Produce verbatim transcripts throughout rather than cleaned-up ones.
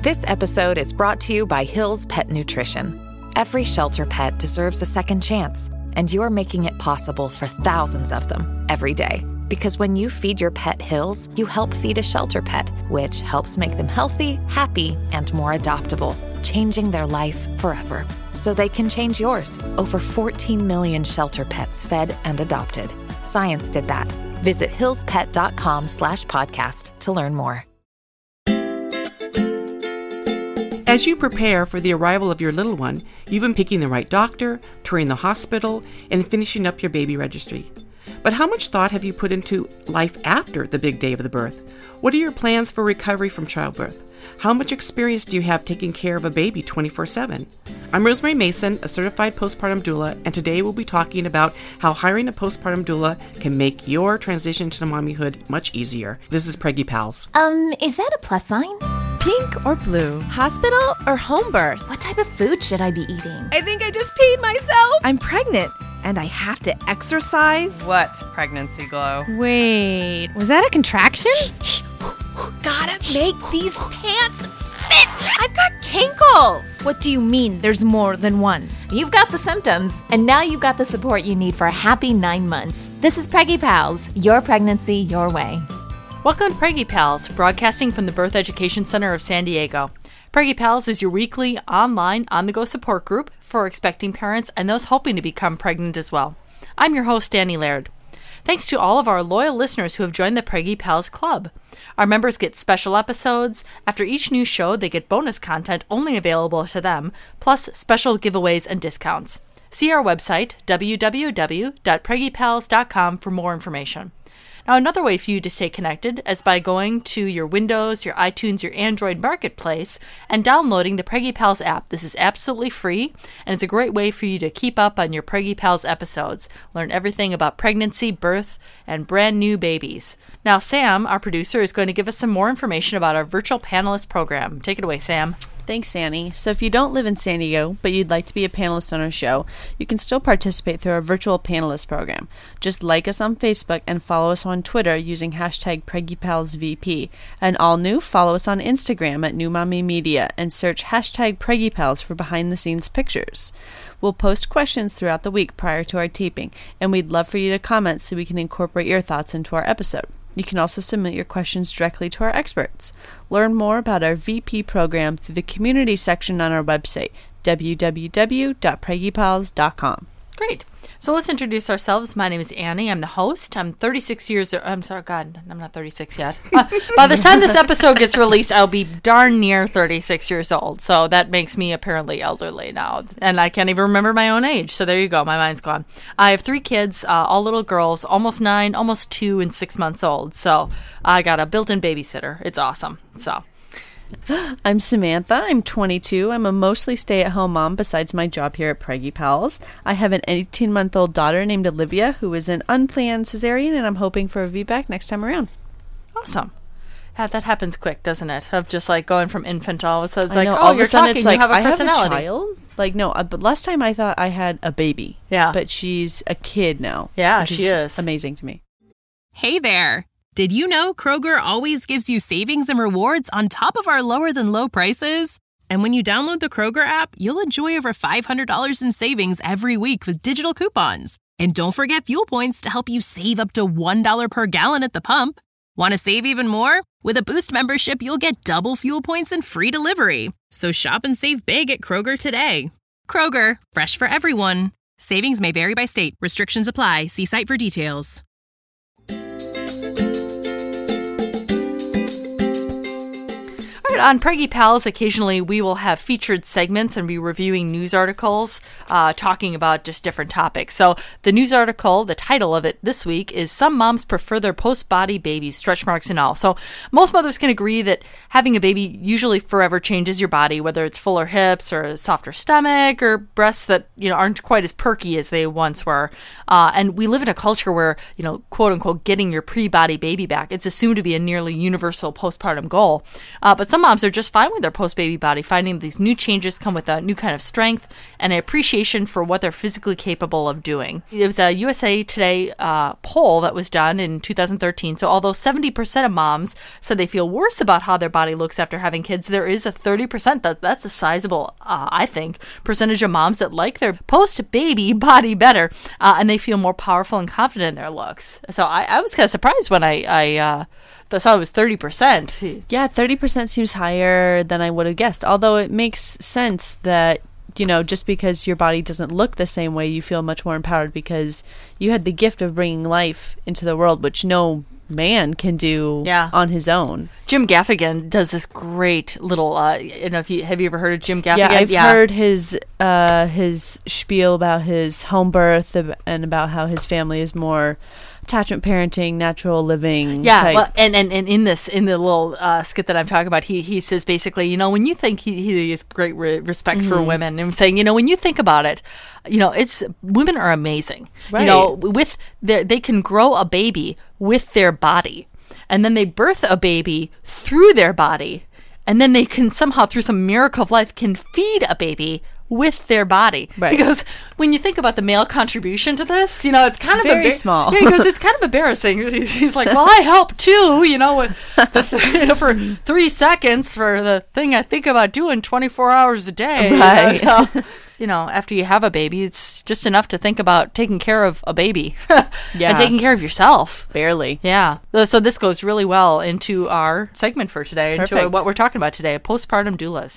This episode is brought to you by Hill's Pet Nutrition. Every shelter pet deserves a second chance, and you're making it possible for thousands of them every day. Because when you feed your pet Hill's, you help feed a shelter pet, which helps make them healthy, happy, and more adoptable, changing their life forever. So they can change yours. Over fourteen million shelter pets fed and adopted. Science did that. Visit hillspet.com slash podcast to learn more. As you prepare for the arrival of your little one, you've been picking the right doctor, touring the hospital, and finishing up your baby registry. But how much thought have you put into life after the big day of the birth? What are your plans for recovery from childbirth? How much experience do you have taking care of a baby twenty-four seven? I'm Rosemary Mason, a certified postpartum doula, and today we'll be talking about how hiring a postpartum doula can make your transition to mommyhood much easier. This is Preggy Pals. Um, is that a plus sign? Pink or blue? Hospital or home birth? What type of food should I be eating? I think I just peed myself. I'm pregnant, and I have to exercise. What pregnancy glow? Wait, was that a contraction? Gotta make these pants fit. I've got kinkles. What do you mean there's more than one? You've got the symptoms, and now you've got the support you need for a happy nine months. This is Preggy Pals, your pregnancy, your way. Welcome to Preggy Pals, broadcasting from the Birth Education Center of San Diego. Preggy Pals is your weekly online on-the-go support group for expecting parents and those hoping to become pregnant as well. I'm your host, Danny Laird. Thanks to all of our loyal listeners who have joined the Preggy Pals Club. Our members get special episodes. After each new show, they get bonus content only available to them, plus special giveaways and discounts. See our website, w w w dot preggy pals dot com, for more information. Now, another way for you to stay connected is by going to your Windows, your iTunes, your Android marketplace and downloading the Preggy Pals app. This is absolutely free, and it's a great way for you to keep up on your Preggy Pals episodes. Learn everything about pregnancy, birth, and brand new babies. Now, Sam, our producer, is going to give us some more information about our virtual panelist program. Take it away, Sam. Thanks, Annie. So if you don't live in San Diego, but you'd like to be a panelist on our show, you can still participate through our virtual panelist program. Just like us on Facebook and follow us on Twitter using hashtag PreggyPalsVP. And all new, follow us on Instagram at New Mommy Media and search hashtag PreggyPals for behind-the-scenes pictures. We'll post questions throughout the week prior to our taping, and we'd love for you to comment so we can incorporate your thoughts into our episode. You can also submit your questions directly to our experts. Learn more about our V P program through the community section on our website, w w w dot preggy pals dot com. Great. So let's introduce ourselves. My name is Annie. I'm the host. I'm thirty-six years old. I'm sorry, God, I'm not thirty-six yet. Uh, by the time this episode gets released, I'll be darn near thirty-six years old. So that makes me apparently elderly now. And I can't even remember my own age. So there you go. My mind's gone. I have three kids, uh, all little girls, almost nine, almost two, and six months old. So I got a built-in babysitter. It's awesome. So... I'm Samantha. I'm twenty-two. I'm a mostly stay-at-home mom besides my job here at Preggy Pals. I have an eighteen-month-old daughter named Olivia who is an unplanned cesarean, and I'm hoping for a V BAC next time around. Awesome. Yeah, that happens quick, doesn't it? Of just like going from infant to all of a sudden, it's I like, know, oh, all of you're a sudden talking, it's like, you have a I personality. have a child? Like, no, uh, but last time I thought I had a baby. Yeah. But she's a kid now. Yeah, which she is. is. Amazing to me. Hey there. Did you know Kroger always gives you savings and rewards on top of our lower-than-low prices? And when you download the Kroger app, you'll enjoy over five hundred dollars in savings every week with digital coupons. And don't forget fuel points to help you save up to one dollar per gallon at the pump. Want to save even more? With a Boost membership, you'll get double fuel points and free delivery. So shop and save big at Kroger today. Kroger, fresh for everyone. Savings may vary by state. Restrictions apply. See site for details. All right, on Preggy Pals, occasionally we will have featured segments and be reviewing news articles, uh, talking about just different topics. So the news article, the title of it this week is Some Moms Prefer Their Post-Body Babies, Stretch Marks and All. So most mothers can agree that having a baby usually forever changes your body, whether it's fuller hips or a softer stomach or breasts that, you know, aren't quite as perky as they once were. Uh, and we live in a culture where, you know, quote unquote, getting your pre-body baby back, it's assumed to be a nearly universal postpartum goal. Uh, but some moms are just fine with their post-baby body, finding these new changes come with a new kind of strength and an appreciation for what they're physically capable of doing. It was a U S A Today uh, poll that was done in two thousand thirteen. So although seventy percent of moms said they feel worse about how their body looks after having kids, there is a thirty percent, that that's a sizable, uh, I think, percentage of moms that like their post-baby body better, uh, and they feel more powerful and confident in their looks. So I, I was kind of surprised when I, I uh, thought it was thirty percent. Yeah, thirty percent seems higher than I would have guessed, although it makes sense that, you know, just because your body doesn't look the same way, you feel much more empowered because you had the gift of bringing life into the world, which no man can do yeah. on his own. Jim Gaffigan does this great little, uh, you know, if you, have you ever heard of Jim Gaffigan? Yeah, I've yeah. heard his uh, his spiel about his home birth and about how his family is more attachment parenting, natural living. Yeah, type. well, and, and, and in this, in the little uh, skit that I'm talking about, he he says basically, you know, when you think, he, he has great re- respect mm-hmm. for women, and saying, you know, when you think about it, you know, it's, women are amazing. Right. You know, with their, they can grow a baby with their body, and then they birth a baby through their body, and then they can somehow, through some miracle of life, can feed a baby with their body. Right. Because when you think about the male contribution to this, you know, it's kind it's of very embar- small. Yeah, because it's kind of embarrassing. He's like, well, I help too, you know, with the th- for three seconds for the thing I think about doing twenty-four hours a day. Right. You know, you know, after you have a baby, it's just enough to think about taking care of a baby. Yeah. And taking care of yourself. Barely. Yeah. So this goes really well into our segment for today, Perfect. into what we're talking about today, postpartum doulas.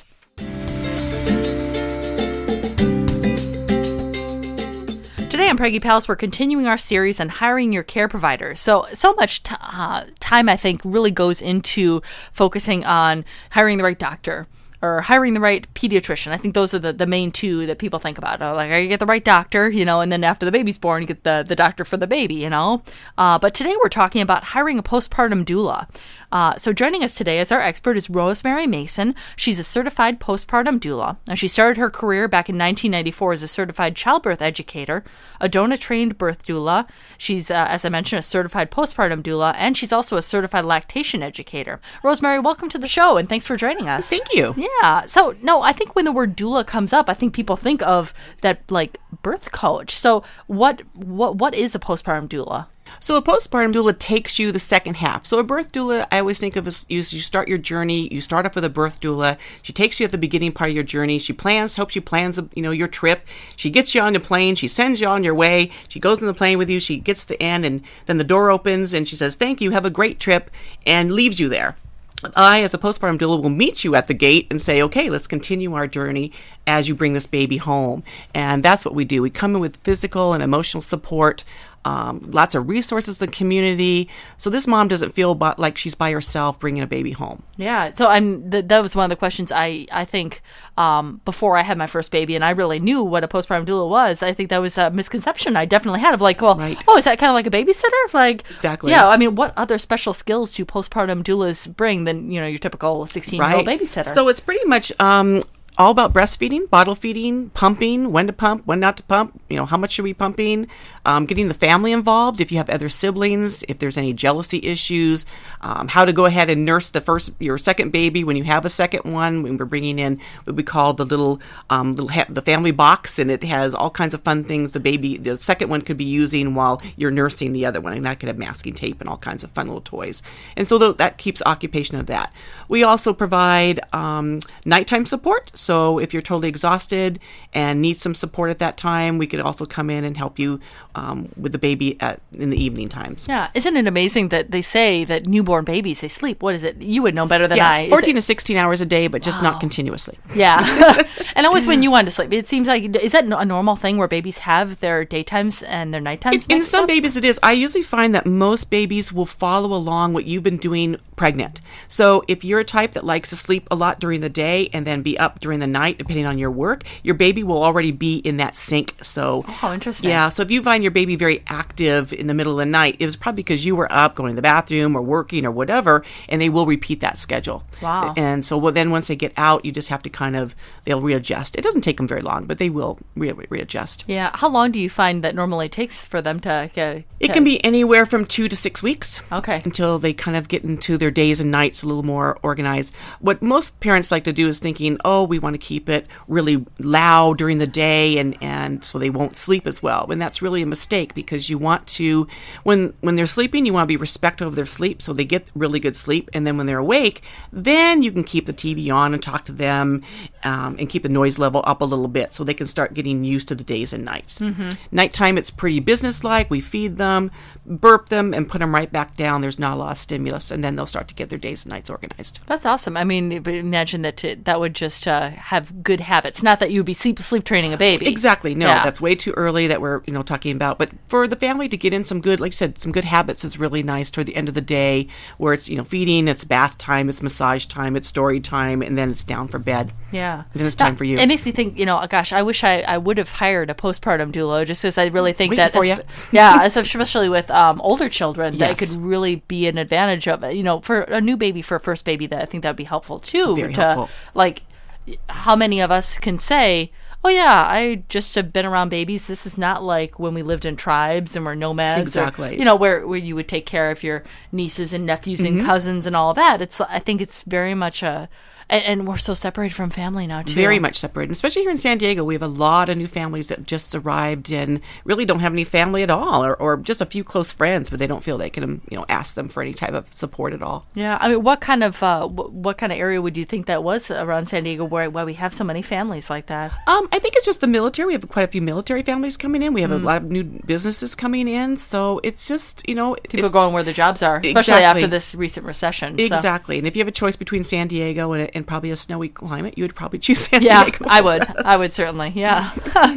Today on Preggy Pals, we're continuing our series on hiring your care provider. So, so much t- uh, time, I think, really goes into focusing on hiring the right doctor or hiring the right pediatrician. I think those are the, the main two that people think about. Oh, like, you get the right doctor, you know, and then after the baby's born, you get the, the doctor for the baby, you know. Uh, but today we're talking about hiring a postpartum doula. Uh, so joining us today as our expert is Rosemary Mason. She's a certified postpartum doula, and she started her career back in nineteen ninety-four as a certified childbirth educator, a DONA-trained birth doula. She's, uh, as I mentioned, a certified postpartum doula, and she's also a certified lactation educator. Rosemary, welcome to the show, and thanks for joining us. Thank you. Yeah. So, no, I think when the word doula comes up, I think people think of that, like, birth coach. So what what what is a postpartum doula? So a postpartum doula takes you the second half. So a birth doula, I always think of as you, you start your journey, you start off with a birth doula. She takes you at the beginning part of your journey. She plans, hopes she plans, you know, your trip. She gets you on the plane. She sends you on your way. She goes on the plane with you. She gets to the end, and then the door opens, and she says, thank you, have a great trip, and leaves you there. I, as a postpartum doula, will meet you at the gate and say, okay, let's continue our journey as you bring this baby home. And that's what we do. We come in with physical and emotional support, um, lots of resources in the community, so this mom doesn't feel by, like she's by herself bringing a baby home. Yeah, so I'm, th- that was one of the questions I, I think um, before I had my first baby, and I really knew what a postpartum doula was. I think that was a misconception I definitely had of like, well, right. oh, is that kind of like a babysitter? Like, exactly. Yeah, I mean, what other special skills do postpartum doulas bring than, you know, your typical sixteen-year-old right. babysitter? So it's pretty much um, all about breastfeeding, bottle feeding, pumping, when to pump, when not to pump, you know, how much are we pumping, um, getting the family involved if you have other siblings, if there's any jealousy issues, um, how to go ahead and nurse the first, your second baby when you have a second one, when we're bringing in what we call the little, um, little ha- the family box, and it has all kinds of fun things the baby, the second one could be using while you're nursing the other one, and that could have masking tape and all kinds of fun little toys. And so th- that keeps occupation of that. We also provide um, nighttime support. So if you're totally exhausted and need some support at that time, we could also come in and help you um, with the baby at, in the evening times. Yeah. Isn't it amazing that they say that newborn babies, they sleep, what is it? You would know better than yeah, I. Is fourteen it? to sixteen hours a day, but just wow. not continuously. Yeah. And always when you want to sleep. It seems like, is that a normal thing where babies have their daytimes and their nighttimes? In some babies it is. I usually find that most babies will follow along what you've been doing pregnant. So if you're a type that likes to sleep a lot during the day and then be up during during the night, depending on your work, your baby will already be in that sync. So, oh, how interesting. Yeah. So if you find your baby very active in the middle of the night, it was probably because you were up going to the bathroom or working or whatever, and they will repeat that schedule. Wow. And so well, then once they get out, you just have to kind of, they'll readjust. It doesn't take them very long, but they will re- readjust. Yeah. How long do you find that normally takes for them to get? It can be anywhere from two to six weeks. Okay. Until they kind of get into their days and nights a little more organized. What most parents like to do is thinking, oh, we want to keep it really loud during the day and, and so they won't sleep as well. And that's really a mistake because you want to, when when they're sleeping, you want to be respectful of their sleep so they get really good sleep. And then when they're awake, then you can keep the T V on and talk to them um, and keep the noise level up a little bit so they can start getting used to the days and nights. Mm-hmm. Nighttime, it's pretty businesslike. We feed them, burp them, and put them right back down. There's not a lot of stimulus, and then they'll start to get their days and nights organized. That's awesome. I mean, imagine that t- that would just uh, have good habits. Not that you would be sleep sleep training a baby. Exactly. No, yeah. That's way too early that we're you know talking about. But for the family to get in some good, like I said, some good habits is really nice toward the end of the day, where it's you know feeding, it's bath time, it's massage time, it's story time, and then it's down for bed. Yeah. And then it's time now, for you. It makes me think, you know, gosh, I wish I, I would have hired a postpartum doula just because I really think Waiting that, for you. yeah, especially with um, older children, Yes. that it could really be an advantage of, you know, for a new baby, for a first baby, that I think that would be helpful too. Very to, helpful. Like, how many of us can say, oh yeah, I just have been around babies. This is not like when we lived in tribes and were nomads. Exactly. Or, you know, where, where you would take care of your nieces and nephews Mm-hmm. and cousins and all of that. It's, I think it's very much a, and, and we're so separated from family now too. Very much separated. Especially here in San Diego, we have a lot of new families that just arrived and really don't have any family at all, or, or just a few close friends, but they don't feel they can, you know, ask them for any type of support at all. Yeah, I mean, what kind of uh, what, what kind of area would you think that was around San Diego where why we have so many families like that? Um, I think it's just the military. We have quite a few military families coming in. We have Mm. a lot of new businesses coming in. So it's just, you know, People it's- going where the jobs are, especially Exactly. after this recent recession. so. Exactly. And if you have a choice between San Diego and, and probably a snowy climate, you would probably choose San Yeah, Diego. I would. I would certainly. Yeah.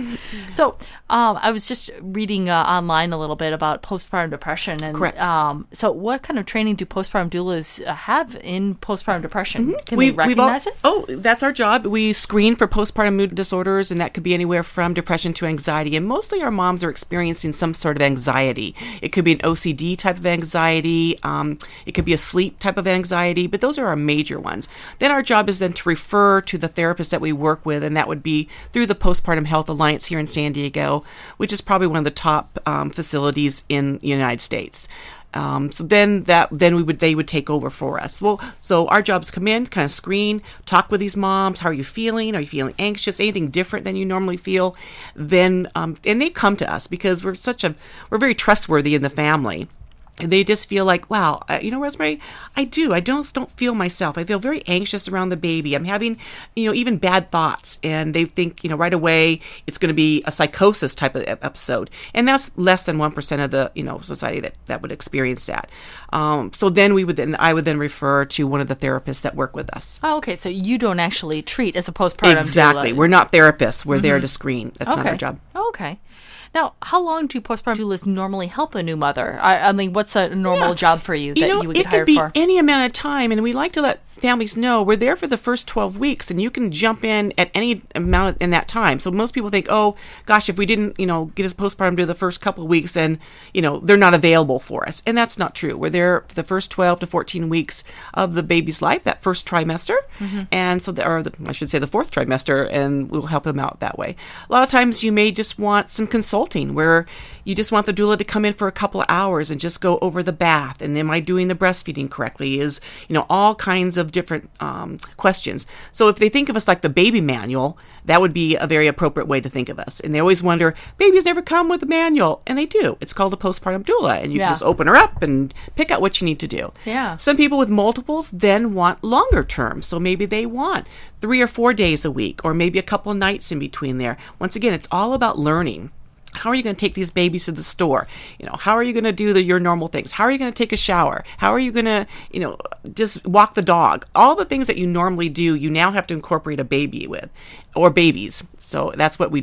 So um, I was just reading uh, online a little bit about postpartum depression, and Correct. Um, so what kind of training do postpartum doulas uh, have in postpartum depression? Mm-hmm. Can we recognize it? Oh, that's our job. We screen for postpartum mood disorders, and that could be anywhere from depression to anxiety. And mostly our moms are experiencing some sort of anxiety. It could be an O C D type of anxiety. Um, it could be a sleep type of anxiety, but those are our major ones. Then our job is then to refer to the therapist that we work with, and that would be through the Postpartum Health Alliance here in San Diego, which is probably one of the top um, facilities in the United States. Um, so then that then we would they would take over for us. Well, so our jobs come in, kind of screen, talk with these moms. How are you feeling? Are you feeling anxious? Anything different than you normally feel? Then um, and they come to us because we're such a we're very trustworthy in the family. And they just feel like, wow, uh, you know, Rosemary, I do. I don't don't feel myself. I feel very anxious around the baby. I'm having, you know, even bad thoughts. And they think, you know, right away it's going to be a psychosis type of episode. And that's less than one percent of the, you know, society that, that would experience that. Um, so then we would then, I would then refer to one of the therapists that work with us. Oh, okay. So you don't actually treat as a postpartum Exactly. doula. We're not therapists. We're Mm-hmm. there to screen. That's okay. not our job. Okay. Now, how long do postpartum doulas normally help a new mother? I, I mean, what's a normal Yeah. job for you that you, know, you would get it hired could be for? any amount of time, and we like to let families know we're there for the first twelve weeks, and you can jump in at any amount in that time. So most people think, oh gosh, if we didn't, you know, get us postpartum to the first couple of weeks, then, you know, they're not available for us. And that's not true. We're there for the first twelve to fourteen weeks of the baby's life, that first trimester. Mm-hmm. And so, the, or the, I should say the fourth trimester, and we'll help them out that way. A lot of times you may just want some consulting where you just want the doula to come in for a couple of hours and just go over the bath. And am I doing the breastfeeding correctly? Is, you know, all kinds of different um, questions. So if they think of us like the baby manual, that would be a very appropriate way to think of us. And they always wonder, babies never come with a manual. And they do. It's called a postpartum doula. And you Yeah. can just open her up and pick out what you need to do. Yeah. Some people with multiples then want longer term. So maybe they want three or four days a week, or maybe a couple nights in between there. Once again, it's all about learning. How are you going to take these babies to the store? You know, how are you going to do the, your normal things? How are you going to take a shower? How are you going to, you know, just walk the dog? All the things that you normally do, you now have to incorporate a baby with, or babies. So that's what we do.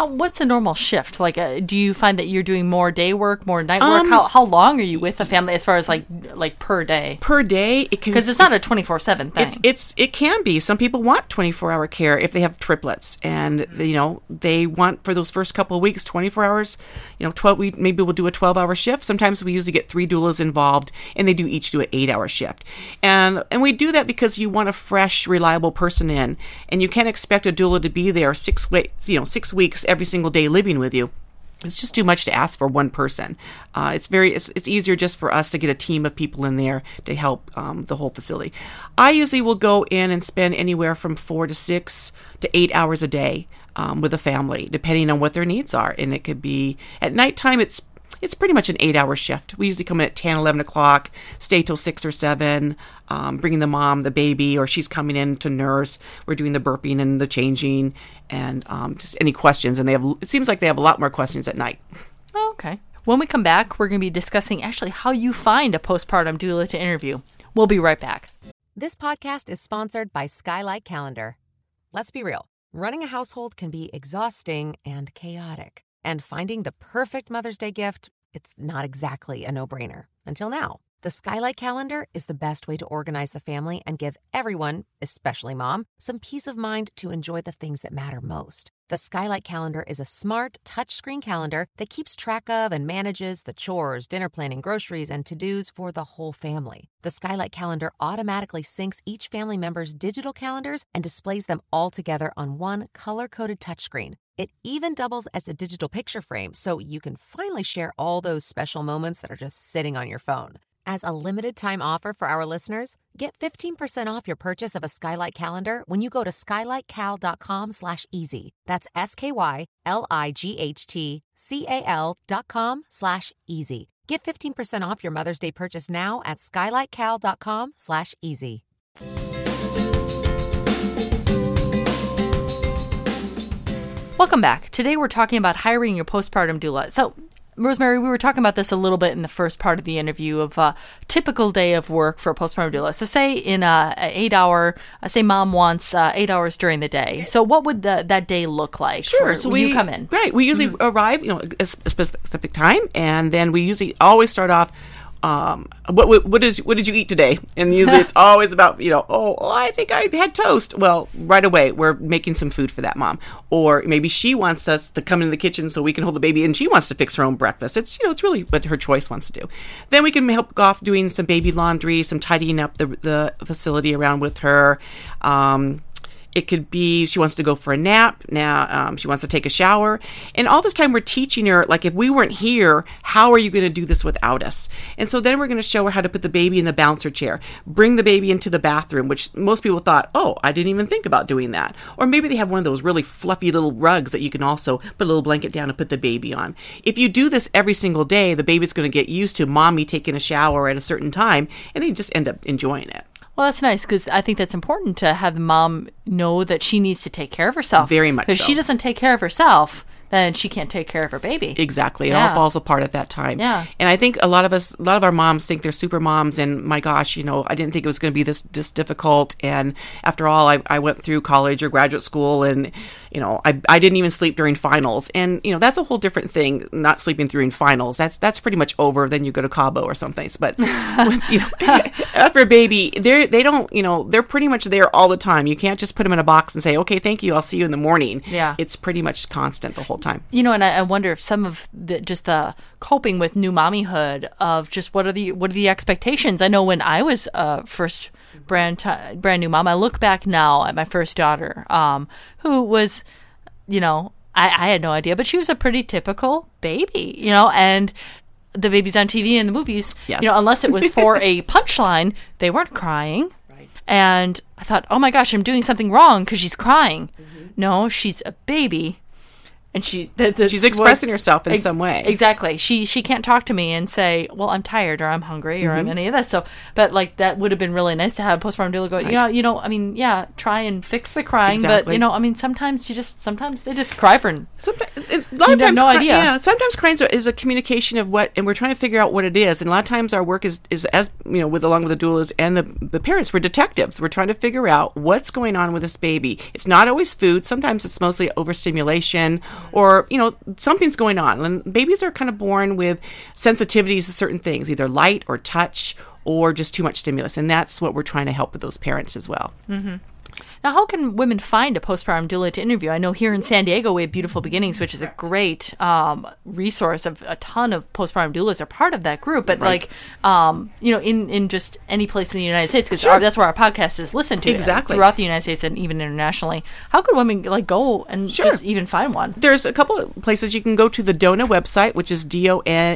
How, what's a normal shift? Like, uh, do you find that you're doing more day work, more night work? Um, how how long are you with the family as far as like like per day? Per day, it can Because it's not a twenty-four seven thing. It's, it's it can be. Some people want twenty-four hour care if they have triplets, and you know they want for those first couple of weeks twenty-four hours. You know, twelve. We maybe we'll do a twelve hour shift. Sometimes we usually get three doulas involved, and they do each do an eight hour shift. And and we do that because you want a fresh, reliable person in, and you can't expect a doula to be there six weeks, you know, six weeks every single day living with you. It's just too much to ask for one person. Uh, it's very it's it's easier just for us to get a team of people in there to help um, the whole facility. I usually will go in and spend anywhere from four to six to eight hours a day um, with a family, depending on what their needs are. And it could be at nighttime. It's It's pretty much an eight-hour shift. We usually come in at ten, eleven o'clock, stay till six or seven, um, bringing the mom, the baby, or she's coming in to nurse. We're doing the burping and the changing and um, just any questions. And they have. It seems like they have a lot more questions at night. Oh, okay. When we come back, we're going to be discussing actually how you find a postpartum doula to interview. We'll be right back. This podcast is sponsored by Skylight Calendar. Let's be real. Running a household can be exhausting and chaotic. And finding the perfect Mother's Day gift, it's not exactly a no-brainer. Until now. The Skylight Calendar is the best way to organize the family and give everyone, especially mom, some peace of mind to enjoy the things that matter most. The Skylight Calendar is a smart, touchscreen calendar that keeps track of and manages the chores, dinner planning, groceries, and to-dos for the whole family. The Skylight Calendar automatically syncs each family member's digital calendars and displays them all together on one color-coded touchscreen. It even doubles as a digital picture frame, so you can finally share all those special moments that are just sitting on your phone. As a limited-time offer for our listeners, get fifteen percent off your purchase of a Skylight Calendar when you go to skylightcal.com slash easy. That's S-K-Y-L-I-G-H-T-C-A-L dot com slash easy. Get fifteen percent off your Mother's Day purchase now at skylightcal.com slash easy. Welcome back. Today we're talking about hiring your postpartum doula. So, Rosemary, we were talking about this a little bit in the first part of the interview of a typical day of work for a postpartum doula. So say in a, a eight hour, uh, say mom wants uh, eight hours during the day. So what would the, that day look like? Sure. For, so when we you come in? Right. We usually mm-hmm. arrive, you know, a, a specific time, and then we usually always start off. Um, what, what what is what did you eat today? And usually it's always about, you know, oh, oh, I think I had toast. Well, right away we're making some food for that mom, or maybe she wants us to come into the kitchen so we can hold the baby, and she wants to fix her own breakfast. It's you know it's really what her choice wants to do. Then we can help go off doing some baby laundry, some tidying up the the facility around with her. Um, It could be she wants to go for a nap. Now um, she wants to take a shower. And all this time we're teaching her, like, if we weren't here, how are you going to do this without us? And so then we're going to show her how to put the baby in the bouncer chair, bring the baby into the bathroom, which most people thought, oh, I didn't even think about doing that. Or maybe they have one of those really fluffy little rugs that you can also put a little blanket down and put the baby on. If you do this every single day, the baby's going to get used to mommy taking a shower at a certain time, and they just end up enjoying it. Well, that's nice, because I think that's important to have the mom know that she needs to take care of herself. Very much so. Because she doesn't take care of herself, then she can't take care of her baby. Exactly. It Yeah. all falls apart at that time. Yeah. And I think a lot of us, a lot of our moms think they're super moms, and my gosh, you know, I didn't think it was going to be this, this difficult. And after all, I, I went through college or graduate school, and, you know, I, I didn't even sleep during finals. And, you know, that's a whole different thing, not sleeping during finals. That's, that's pretty much over. Then you go to Cabo or something. But, with, you know, after a baby, they're, they don't, you know, they're pretty much there all the time. You can't just put them in a box and say, okay, thank you, I'll see you in the morning. Yeah. It's pretty much constant the whole time. You know, and I, I wonder if some of the just the coping with new mommyhood of just what are the what are the expectations. I know when I was uh, first brand t- brand new mom, I look back now at my first daughter, um, who was, you know, I, I had no idea, but she was a pretty typical baby, you know, and the babies on T V and the movies, yes. you know, unless it was for a punchline, they weren't crying. Right. And I thought, oh my gosh, I'm doing something wrong because she's crying. Mm-hmm. No, she's a baby. And she, the, the, she's expressing what, herself in ex- some way. Exactly. She she can't talk to me and say, "Well, I'm tired," or "I'm hungry," or mm-hmm. "I'm any of this." So, but like that would have been really nice to have a postpartum doula go. Right. You know, you know. I mean, yeah, try and fix the crying, exactly. but you know, I mean, sometimes you just sometimes they just cry for. Sometimes, it, a lot you of times, have no cry, idea. Yeah, sometimes crying is a communication of what, and we're trying to figure out what it is. And a lot of times our work is, is as, you know, with along with the doulas and the, the parents, we're detectives. We're trying to figure out what's going on with this baby. It's not always food. Sometimes it's mostly overstimulation or, you know, something's going on. And babies are kind of born with sensitivities to certain things, either light or touch or just too much stimulus. And that's what we're trying to help with those parents as well. Mm-hmm. Now, how can women find a postpartum doula to interview? I know here in San Diego we have Beautiful Beginnings, which is a great um, resource. Of a ton of postpartum doulas are part of that group. But Right. like, um, you know, in, in just any place in the United States, because Sure. that's where our podcast is listened to Exactly. throughout the United States and even internationally. How could women like go and Sure. just even find one? There's a couple of places you can go to. The DONA website, which is D O N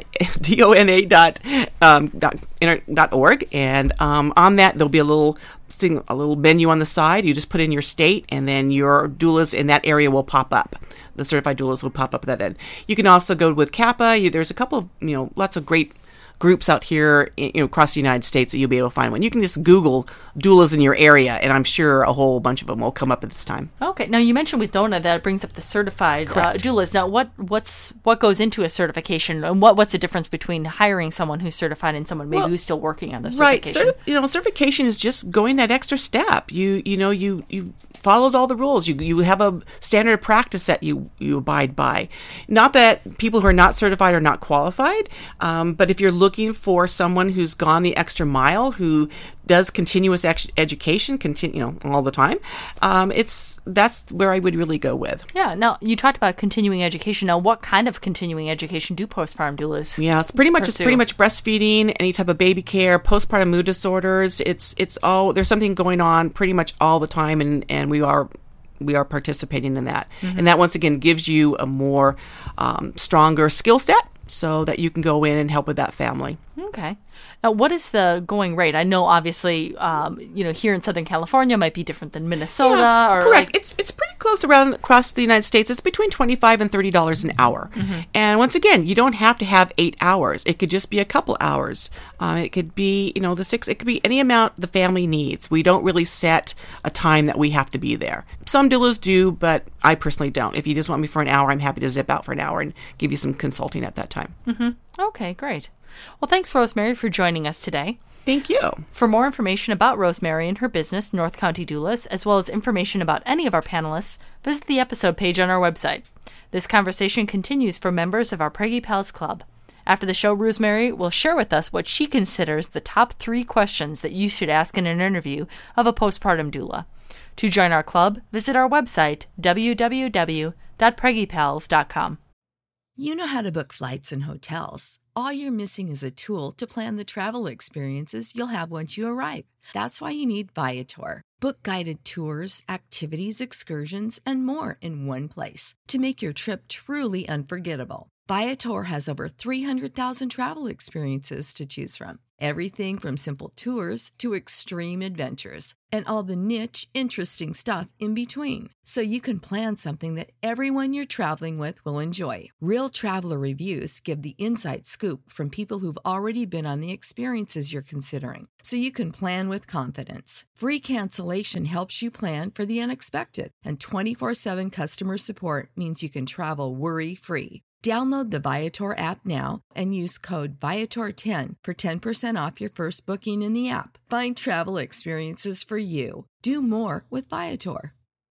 A dot um, dot, inter, dot org, and um, on that there'll be a little thing, a little menu on the side. You just put in your state, and then your doulas in that area will pop up. The certified doulas will pop up at that end. You can also go with CAPA. You, there's a couple of, you know, lots of great groups out here, you know, across the United States that you'll be able to find one. You can just Google doulas in your area, and I'm sure a whole bunch of them will come up at this time. Okay. Now you mentioned with DONA that it brings up the certified uh, doulas. Now, what what's what goes into a certification, and what what's the difference between hiring someone who's certified and someone maybe Well, who's still working on the Right. certification? Certi- you know, certification is just going that extra step. You you know, you you followed all the rules. You you have a standard of practice that you, you abide by. Not that people who are not certified are not qualified, um, but if you're looking for someone who's gone the extra mile, who does continuous ex- education, continue, you know, all the time, um, it's that's where I would really go with. Yeah. Now, you talked about continuing education. Now, what kind of continuing education do postpartum doulas? Yeah, it's pretty much pursue? it's pretty much breastfeeding, any type of baby care, postpartum mood disorders. It's it's all there's something going on pretty much all the time, and, and we are we are participating in that. Mm-hmm. And that once again gives you a more um, stronger skill set so that you can go in and help with that family. Okay. Now, what is the going rate? I know, obviously, um, you know, here in Southern California might be different than Minnesota. Yeah, or correct. Like, it's it's pretty close around across the United States. It's between twenty-five and thirty dollars an hour. Mm-hmm. And once again, you don't have to have eight hours. It could just be a couple hours. Um, it could be, you know, the six. It could be any amount the family needs. We don't really set a time that we have to be there. Some doulas do, but I personally don't. If you just want me for an hour, I'm happy to zip out for an hour and give you some consulting at that time. Mm-hmm. Okay, great. Well, thanks, Rosemary, for joining us today. Thank you. For more information about Rosemary and her business, North County Doulas, as well as information about any of our panelists, visit the episode page on our website. This conversation continues for members of our Preggy Pals Club. After the show, Rosemary will share with us what she considers the top three questions that you should ask in an interview of a postpartum doula. To join our club, visit our website, w w w dot preggy pals dot com. You know how to book flights and hotels. All you're missing is a tool to plan the travel experiences you'll have once you arrive. That's why you need Viator. Book guided tours, activities, excursions, and more in one place to make your trip truly unforgettable. Viator has over three hundred thousand travel experiences to choose from. Everything from simple tours to extreme adventures and all the niche, interesting stuff in between. So you can plan something that everyone you're traveling with will enjoy. Real traveler reviews give the inside scoop from people who've already been on the experiences you're considering. So you can plan with confidence. Free cancellation helps you plan for the unexpected. And twenty-four seven customer support means you can travel worry-free. Download the Viator app now and use code Viator ten for ten percent off your first booking in the app. Find travel experiences for you. Do more with Viator.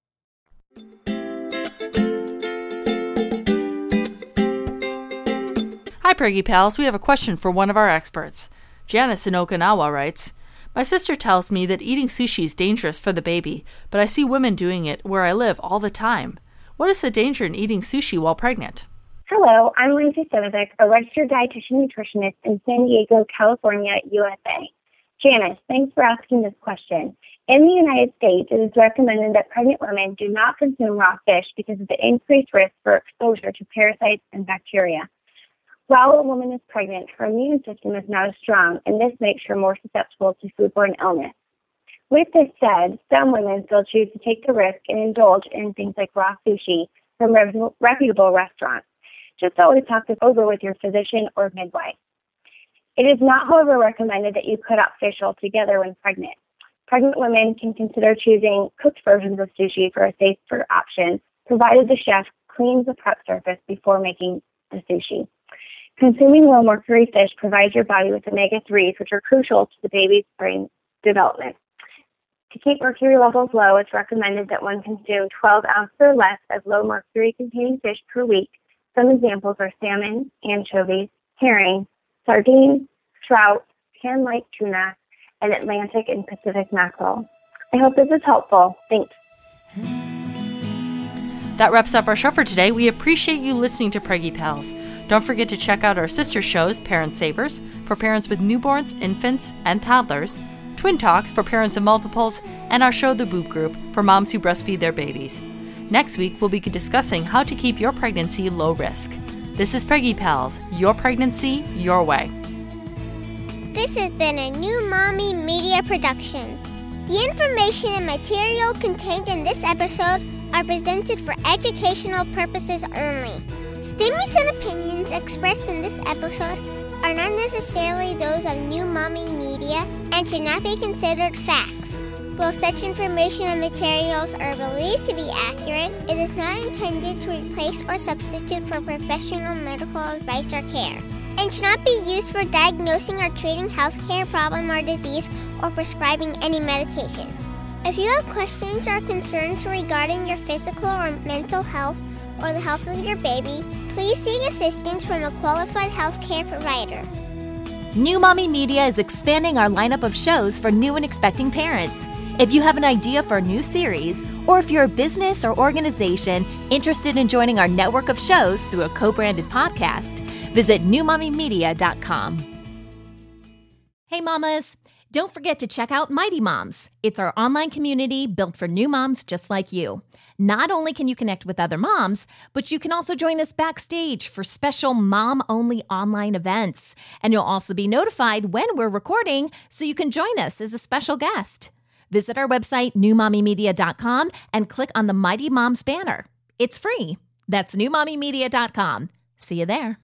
Hi, Preggy Pals. We have a question for one of our experts. Janice in Okinawa writes, My sister tells me that eating sushi is dangerous for the baby, but I see women doing it where I live all the time. What is the danger in eating sushi while pregnant? Hello, I'm Lindsay Sinovic, a registered dietitian nutritionist in San Diego, California, U S A. Janice, thanks for asking this question. In the United States, it is recommended that pregnant women do not consume raw fish because of the increased risk for exposure to parasites and bacteria. While a woman is pregnant, her immune system is not as strong, and this makes her more susceptible to foodborne illness. With this said, some women still choose to take the risk and indulge in things like raw sushi from reputable restaurants. Just always talk this over with your physician or midwife. It is not, however, recommended that you cut out fish altogether when pregnant. Pregnant women can consider choosing cooked versions of sushi for a safer option, provided the chef cleans the prep surface before making the sushi. Consuming low-mercury fish provides your body with omega threes, which are crucial to the baby's brain development. To keep mercury levels low, it's recommended that one consume twelve ounces or less of low-mercury-containing fish per week. Some examples are salmon, anchovies, herring, sardines, trout, pan-like tuna, and Atlantic and Pacific mackerel. I hope this is helpful. Thanks. That wraps up our show for today. We appreciate you listening to Preggy Pals. Don't forget to check out our sister shows, Parent Savers, for parents with newborns, infants, and toddlers, Twin Talks for parents of multiples, and our show, The Boob Group, for moms who breastfeed their babies. Next week, we'll be discussing how to keep your pregnancy low risk. This is Preggy Pals, your pregnancy, your way. This has been a New Mommy Media production. The information and material contained in this episode are presented for educational purposes only. Statements and opinions expressed in this episode are not necessarily those of New Mommy Media and should not be considered facts. While such information and materials are believed to be accurate, it is not intended to replace or substitute for professional medical advice or care, and should not be used for diagnosing or treating healthcare problem or disease or prescribing any medication. If you have questions or concerns regarding your physical or mental health or the health of your baby, please seek assistance from a qualified healthcare provider. New Mommy Media is expanding our lineup of shows for new and expecting parents. If you have an idea for a new series, or if you're a business or organization interested in joining our network of shows through a co-branded podcast, visit new mommy media dot com. Hey mamas, don't forget to check out Mighty Moms. It's our online community built for new moms just like you. Not only can you connect with other moms, but you can also join us backstage for special mom-only online events. And you'll also be notified when we're recording so you can join us as a special guest. Visit our website, new mommy media dot com, and click on the Mighty Moms banner. It's free. That's new mommy media dot com. See you there.